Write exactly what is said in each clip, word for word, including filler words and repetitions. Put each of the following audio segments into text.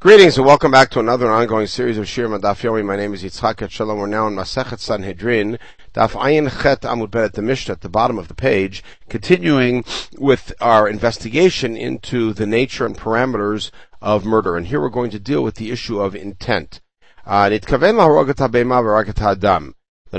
Greetings and welcome back to another ongoing series of Shir Daf Yomi. My name is Yitzchak Shalom. We're now in Masechet Sanhedrin, Daf Ayin Chet Amud Bet at the Mishnah at the bottom of the page, continuing with our investigation into the nature and parameters of murder. And here we're going to deal with the issue of intent. Nitkaven laharogat habema v'ragat hadam.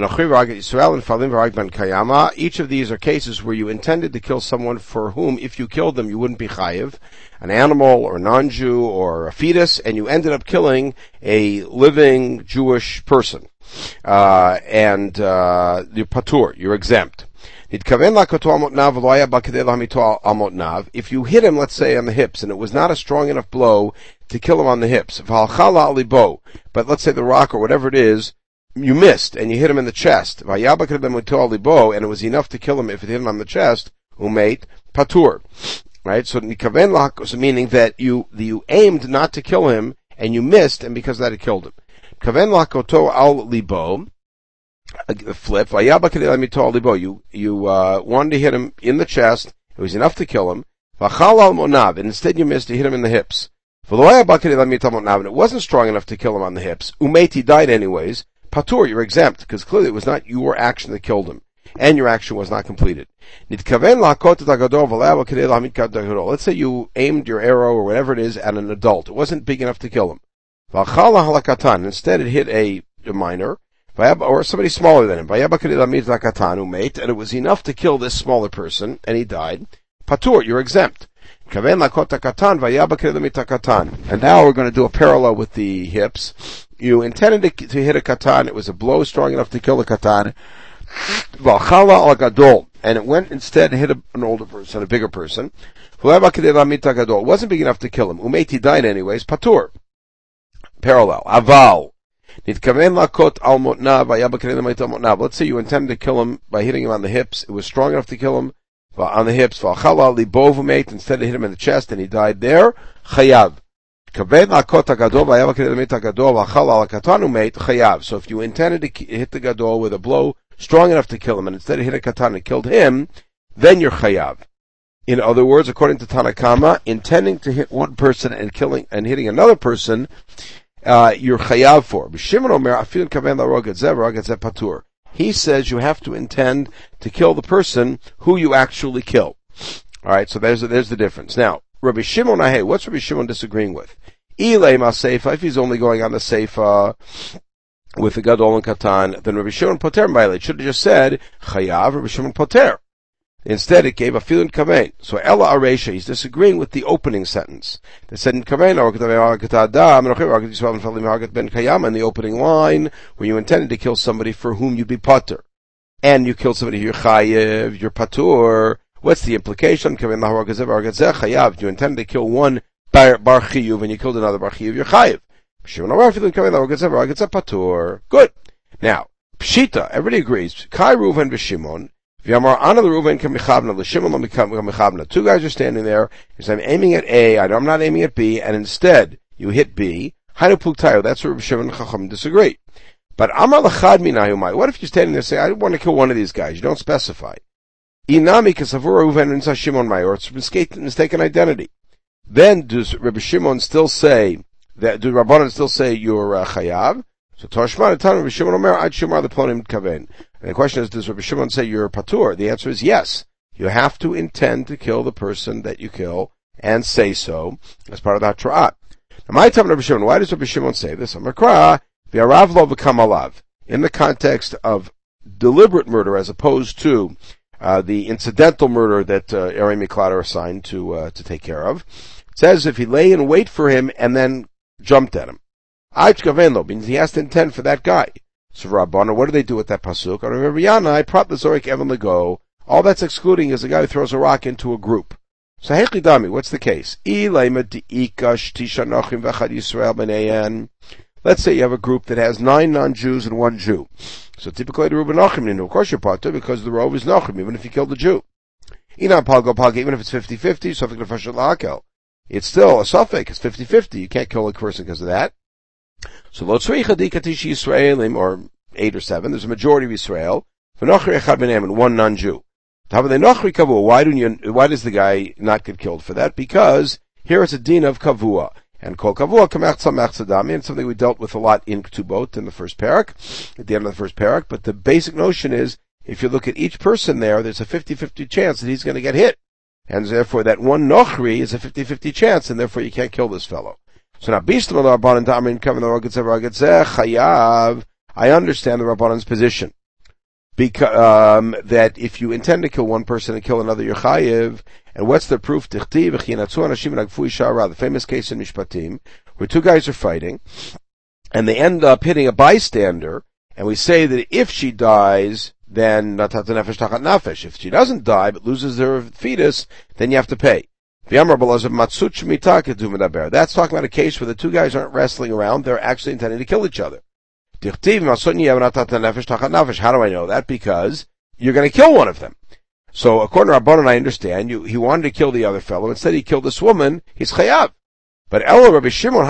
Each of these are cases where you intended to kill someone for whom, if you killed them, you wouldn't be chayiv, an animal or a non-Jew or a fetus, and you ended up killing a living Jewish person. Uh, and, uh, you're patur, you're exempt. If you hit him, let's say, on the hips, and it was not a strong enough blow to kill him on the hips, but let's say the rock or whatever it is, you missed, and you hit him in the chest, and it was enough to kill him if it hit him on the chest, umeit, patur. Right? So, meaning that you, you aimed not to kill him, and you missed, and because of that it killed him. Kaven lakoto al libo, flip, you, you, uh, wanted to hit him in the chest, it was enough to kill him, and instead you missed, you hit him in the hips. And it wasn't strong enough to kill him on the hips, umeit, he died anyways, patur, you're exempt, because clearly it was not your action that killed him, and your action was not completed. Let's say you aimed your arrow or whatever it is at an adult. It wasn't big enough to kill him. Instead it hit a, a minor, or somebody smaller than him, and it was enough to kill this smaller person, and he died. Patur, you're exempt. And now we're going to do a parallel with the hips. You intended to, to hit a katan, it was a blow strong enough to kill a katan, and it went instead and hit a, an older person, a bigger person. It wasn't big enough to kill him. Umeti died anyways, patur. Parallel. Aval. Let's say you intended to kill him by hitting him on the hips, it was strong enough to kill him on the hips, instead of hit him in the chest and he died there, chayav. So if you intended to hit the gadol with a blow strong enough to kill him, and instead of hit a katan and killed him, then you're chayav. In other words, according to Tanakama, intending to hit one person and killing and hitting another person, uh, you're chayav for. He says you have to intend to kill the person who you actually kill. All right, so there's there's the difference. Now, Rabbi Shimon, hey, what's Rabbi Shimon disagreeing with? If he's only going on the seifa with the gadol and katan, then Rabbi Shimon poter ma'ileh. It should have just said chayav. Rabbi Shimon poter. Instead, it gave a filin kamein. So Ella Aresha, he's disagreeing with the opening sentence. They said in kamein, and the opening line, where you intended to kill somebody for whom you'd be pater, and you killed somebody you're chayiv, you're patur. What's the implication? You intended to kill one bar chiyuv and you killed another bar chiyuv, you're chayiv. Good. Now, pshita, everybody agrees. Kai Reuven v'Shimon. Two guys are standing there. He says, I'm aiming at A, I'm not aiming at B, and instead you hit B. That's where Rabbi Shimon and Chacham disagree. But Amar l'chad minayumai. What if you're standing there and say, I want to kill one of these guys? You don't specify. Inami kasavura Reuven and Shimon mai, or it's mistaken identity. Then does Rabbi Shimon still say that? Do Rabbanan still say you're uh, chayav? So Toshman and Rabbi Shimon Omer Ad Shimar the Plonim Kaven. And the question is, does Rabbi Shimon say you're patur? The answer is yes. You have to intend to kill the person that you kill and say so as part of that Torah. Now, my time, Rabbi Shimon. Why does Rabbi Shimon say this? Amakra v'arav lo v'kamalav, in the context of deliberate murder as opposed to uh, the incidental murder that uh, Eri Miklat are assigned to uh, to take care of. It says if he lay in wait for him and then jumped at him. Aich means he has to intend for that guy. So Rabbana, what do they do with that pasuk? All that's excluding is a guy who throws a rock into a group. So Hechidami, what's the case? Let's say you have a group that has nine non-Jews and one Jew. So typically the Reuben Nachim, of course you're patur because the rove is Nachim, even if you kill the Jew. Even if it's fifty-fifty, it's still a suffix, it's fifty-fifty. You can't kill a person because of that. So lo tzricha dikatish Yisraelim, or eight or seven, there's a majority of Israel, v'nochri echad b'neim, and one non-Jew. Why do you, why does the guy not get killed for that? Because here it's a din of kavua. And kol kavua kamech tzamech tzadami, and something we dealt with a lot in Ketubot in the first parak, at the end of the first parak. But the basic notion is, if you look at each person there, there's a fifty-fifty chance that he's going to get hit. And therefore that one nochri is a fifty-fifty chance, and therefore you can't kill this fellow. So now, Bishlam al-Rabbanan Da'amin Kavin al-Ragetzeh Ragetzeh Chayav, I understand the Rabbanan's position. Because, um, that if you intend to kill one person and kill another, you're chayiv. And what's the proof? The famous case in Mishpatim, where two guys are fighting, and they end up hitting a bystander, and we say that if she dies, then natat nefesh tachat nefesh. If she doesn't die, but loses her fetus, then you have to pay. That's talking about a case where the two guys aren't wrestling around, they're actually intending to kill each other. How do I know that? Because you're going to kill one of them. So according to Rabbanan, I understand, you, he wanted to kill the other fellow. Instead he killed this woman, he's chayav. But Elo Rabbi Shimon,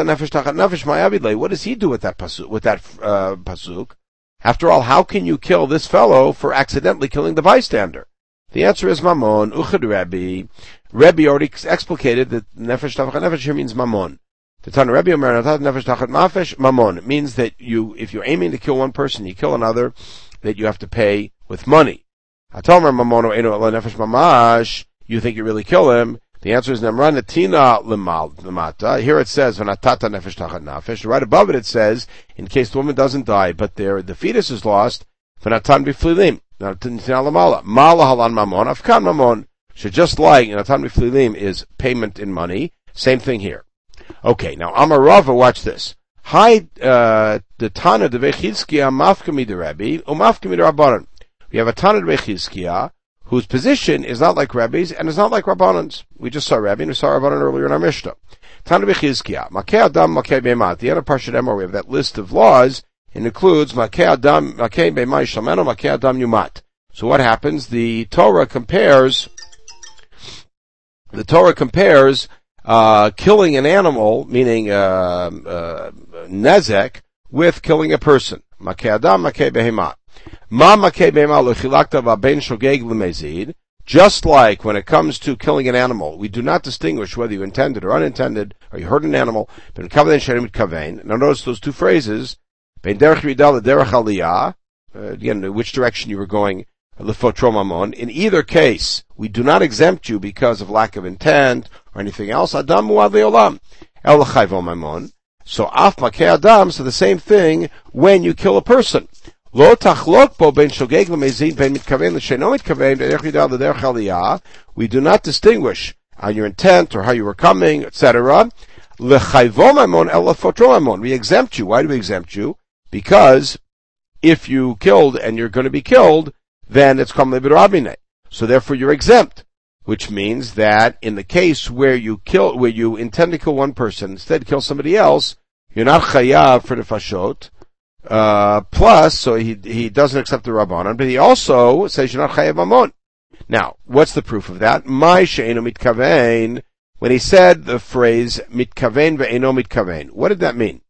what does he do with that pasuk? With that uh, pasuk? After all, how can you kill this fellow for accidentally killing the bystander? The answer is mamon, uchad Rebbe. Rebbe already explicated that nefesh tachat nefesh here means mamon. The Tana Rebbe Omer natat nefesh tachat nefesh mamon. It means that you, if you're aiming to kill one person, you kill another, that you have to pay with money. Atomer mamono eno ela nefesh mamash. You think you really kill him? The answer is Nemra netina lemata. Here it says v'natata nefesh tachat nefesh. Right above it, it says in case the woman doesn't die, but there the fetus is lost. V'natan b'flilim. Netina lemala. Mala halan mamon. Afkan mamon. So just like natan b'flilim is payment in money, same thing here. Okay, now Amar Rava, watch this. Hi, uh, the Tana de Vechizkiya mafkami de Rebbe, or mafkami de Rabbanan. We have a Tana de Vechizkiya, whose position is not like Rebbe's, and is not like Rabbanan's. We just saw Rebbe, and we saw Rabbanan earlier in our Mishnah. Tana de Vechizkiya, Makei Adam, Makei Be'ema. At the end of Parshat Emor, we have that list of laws, and includes Makei Adam, Makei Be'ema Yishameno, Makei Adam Yumat. So what happens? The Torah compares, the Torah compares, Uh, killing an animal, meaning uh, uh, nezek, with killing a person. Makei adam, makei behema. Ma makei behema lo chilakta v'aben shogeg l'mezid. Just like when it comes to killing an animal, we do not distinguish whether you intended or unintended, or you hurt an animal. Ben kaven shenim kaven. Now notice those two phrases. Ben derech ridal derech aliyah. Again, which direction you were going. In either case, we do not exempt you because of lack of intent or anything else. Adam muad le'olam. El chayvo mamon. So af makei adam, so the same thing when you kill a person. Lo tachlok bo ben shogeg lemezid ben mitkaven l'sheno mitkaven derech yidal derech aliyah. We do not distinguish on your intent or how you were coming, et cetera. Lechayvo mamon el lefotro mamon. We exempt you. Why do we exempt you? Because if you killed and you're going to be killed, then it's kam le'birabine. So therefore you're exempt, which means that in the case where you kill, where you intend to kill one person, instead kill somebody else, you're not chayav for the fashot. Uh, plus, so he he doesn't accept the rabbanon, but he also says you're not chayav mamon. Now, what's the proof of that? My she'eno mitkavein. When he said the phrase mitkavein ve'eno mitkavein, what did that mean?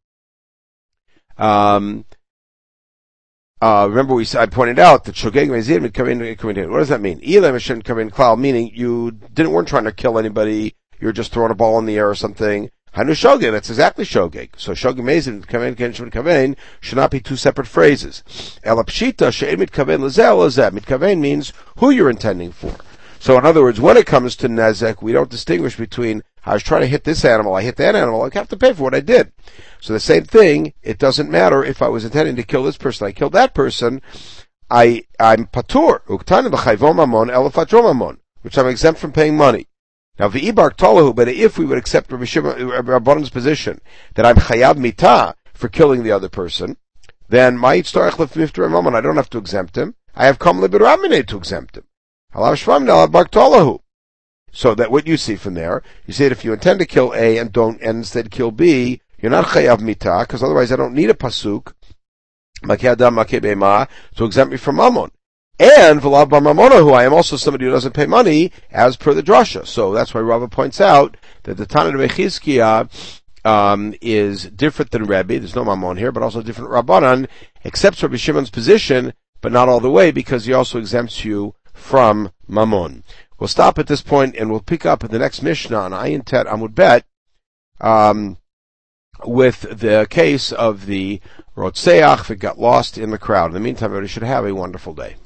Um. Uh, remember we, I pointed out that shogeg mezid mitkaven mitkaven. What does that mean? Elam mishen kaven klal, meaning you didn't, weren't trying to kill anybody, you were just throwing a ball in the air or something. Hanu shogeg, that's exactly shogeg. So shogeg mezid mitkaven mitkaven should not be two separate phrases. Elapshita she'ed mitkaven lezel lezeh. Mitkaven means who you're intending for. So in other words, when it comes to nezek, we don't distinguish between, I was trying to hit this animal, I hit that animal, I have to pay for what I did. So the same thing, it doesn't matter if I was intending to kill this person, I killed that person, I, I'm patur, uktanim b'chayvom mamon elefat mamon, which I'm exempt from paying money. Now, v'ibar tolahu, but if we would accept Rabbi Rabbanan's position, that I'm chayav mitah for killing the other person, then my yitztarech lefmifter mamon, I don't have to exempt him, I have kam le'birabminei to exempt him. So that what you see from there, you say that if you intend to kill A and don't, and instead kill B, you're not chayav mitah, because otherwise I don't need a pasuk, makei adam makei be'ema, to exempt me from mammon. And v'lav b'mamonahu, I am also somebody who doesn't pay money, as per the drasha. So that's why Rava points out that the Tana de Vechizkiya um, is different than Rebbe. There's no mammon here, but also different Rabbanan, accepts Rabbi Shimon's position, but not all the way, because he also exempts you from mammon. We'll stop at this point and we'll pick up in the next Mishnah on Ayin Tet Amud Bet, um, with the case of the Rotseach that got lost in the crowd. In the meantime, everybody should have a wonderful day.